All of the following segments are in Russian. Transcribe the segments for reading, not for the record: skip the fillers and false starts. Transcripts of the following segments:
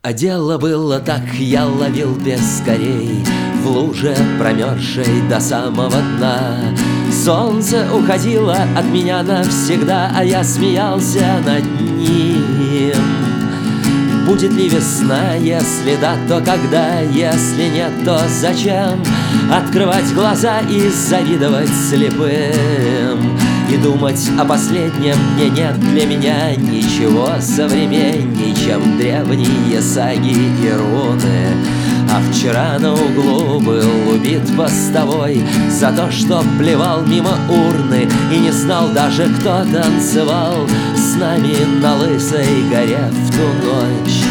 А дело было так, я ловил пескарей в луже, промерзшей до самого дна. Солнце уходило от меня навсегда, а я смеялся над ним. Будет ли весна, если да, то когда, если нет, то зачем открывать глаза и завидовать слепым? И думать о последнем дне нет для меня ничего современней, чем древние саги и руны. А вчера на углу был убит постовой за то, что плевал мимо урны и не знал даже, кто танцевал с нами на Лысой горе в ту ночь.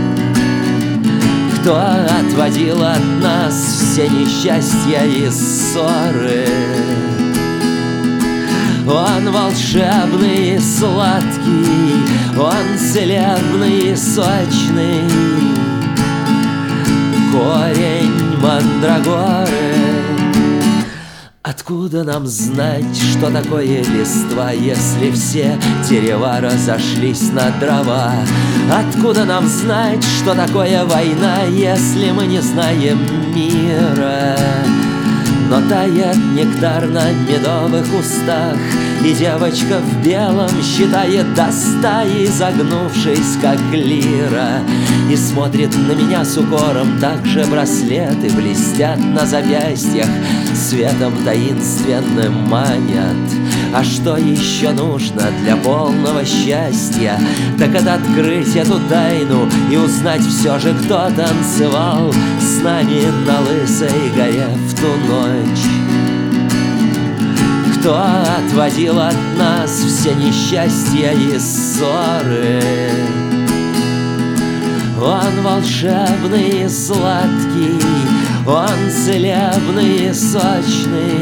Кто отводил от нас все несчастья и ссоры? Он волшебный и сладкий, он целебный и сочный, корень мандрагоры. Откуда нам знать, что такое листва, если все дерева разошлись на дрова? Откуда нам знать, что такое война, если мы не знаем мира? Но тает нектар на медовых устах, и девочка в белом считает до 100, изогнувшись, как лира, и смотрит на меня с укором. Также браслеты блестят на запястьях, светом таинственным манят. А что еще нужно для полного счастья? Так это открыть эту тайну и узнать все же, кто танцевал с нами на Лысой горе в ту ночь. Кто отводил от нас все несчастья и ссоры? Он волшебный и сладкий, он целебный и сочный,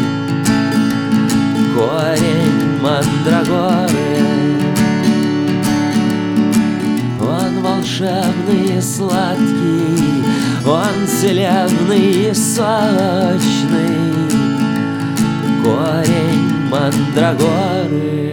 корень мандрагоры. Он волшебный и сладкий, он целебный и сочный, корень мандрагоры.